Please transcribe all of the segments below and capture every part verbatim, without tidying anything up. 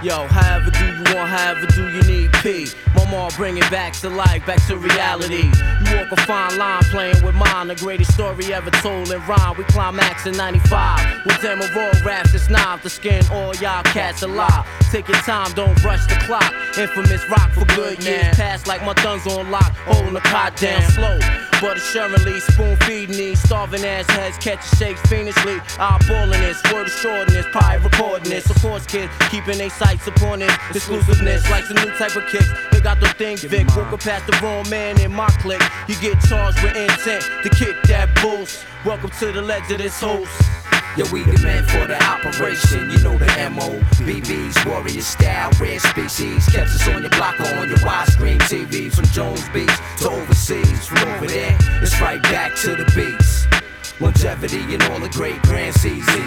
Yo, however do you want, however do you need P. Mama bring it back to life, back to reality. You walk a fine line playing with mine, the greatest story ever told in rhyme. We climax in ninety-five with them of all raps, it's knife to skin all y'all cats alive. Take your time, don't rush the clock. Infamous rock for good years past like my thumbs on lock, holding the cot down slow. But assuredly, spoon feeding these starving ass heads, catching shakes fiendishly. Eyeballing this, word of shortness, probably recording this. Of course, kids keeping their sights upon this. Exclusiveness, like some new type of kicks. They got them things Vic, walking past the wrong man in my clique. You get charged with intent to kick that boost. Welcome to the Legends host. Yo, we the man for the operation, you know the M O B B's, warrior style, rare species. Catch us on your block or on your widescreen T Vs. From Jones Beach to overseas, from over there, it's right back to the beats. Longevity and all the great grand C Z.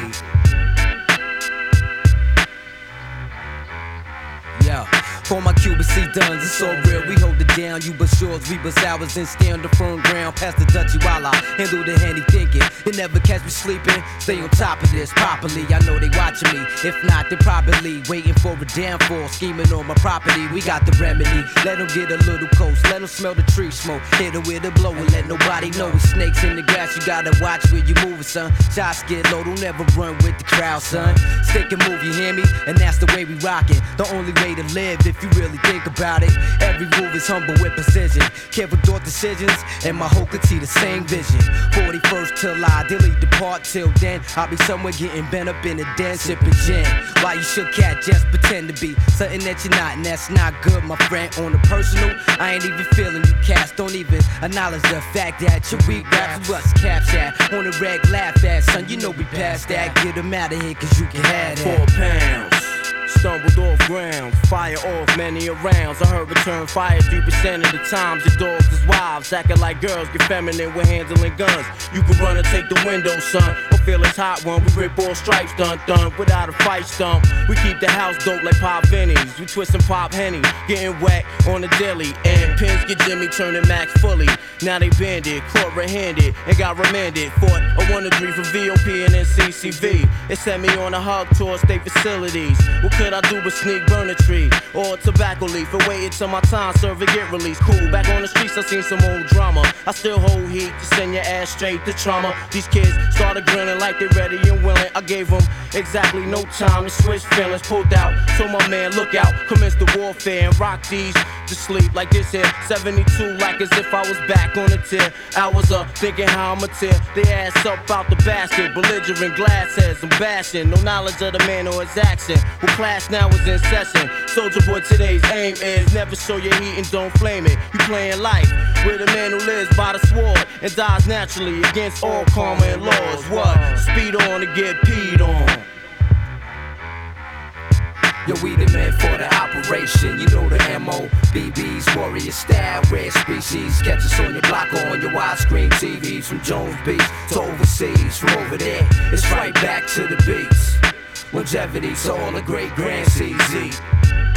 Yeah. For my Cuban C duns, it's so real, we hold it down. You bust yours, we bust ours, and stay on the firm ground. Past the Dutchy while I handle the handy thinking. They never catch me sleeping, stay on top of this properly. I know they watching me, if not, they probably waiting for a downfall. Scheming on my property, we got the remedy. Let them get a little close, let them smell the tree smoke. Hit her with a blow and let nobody know it's snakes in the grass. You gotta watch where you moving, son. Shots get low, don't ever run with the crowd, son. Stick and move, you hear me? And that's the way we rockin'. The only way to live if you really think about it. Every move is humble with precision. Careful thought decisions, and my whole could see the same vision. forty-first till I delete the part. Till then, I'll be somewhere getting bent up in a den, sipping gin. While you shook cat, just pretend to be something that you're not, and that's not good, my friend. On the personal, I ain't even feeling you cats. Don't even acknowledge the fact that you're weak raps bust caps at. On the reg, laugh at, son, you know we past that. Get them out of here, cause you can have that. Four pounds. Stumbled off ground, fire off many a rounds. I heard return fire three percent of the times. The dogs is wives, acting like girls, get feminine with handling guns. You can run and take the window, son, or feel it's hot one. We rip all stripes, dun dun, without a fight stump. We keep the house dope like pop Vinnies. We twist and pop Henny, getting wet on the daily. And pins get Jimmy turning max fully. Now they banded, caught red-handed, and got remanded. Fought a one to three for V O P and N C C V. It sent me on a hug tour state facilities. What could I do but sneak, burn a tree or a tobacco leaf and wait until my time serve and get released? Cool, back on the streets I seen some old drama. I still hold heat to send your ass straight to trauma. These kids started grinning like they ready and willing. I gave them exactly no time to switch feelings. Pulled out, so my man look out, commence the warfare and rock these to sleep like this here. seventy-two like as if I was back on the tier. I was up thinking how I'ma tear they ass up out the basket. Belligerent glass heads, I'm bashing. No knowledge of the man or his accent. Well, class now is in session. Soldier boy, today's aim is never show your heat and don't flame it. You playing life with a man who lives by the sword and dies naturally against all karma and laws. What? Speed on to get peed on. Yo, we the man for the operation, you know the M O B B's, warrior style, rare species. Catch us on your block or on your widescreen T Vs. From Jones Beach to overseas, from over there, it's right back to the beats. Longevity to all the great grand C Z.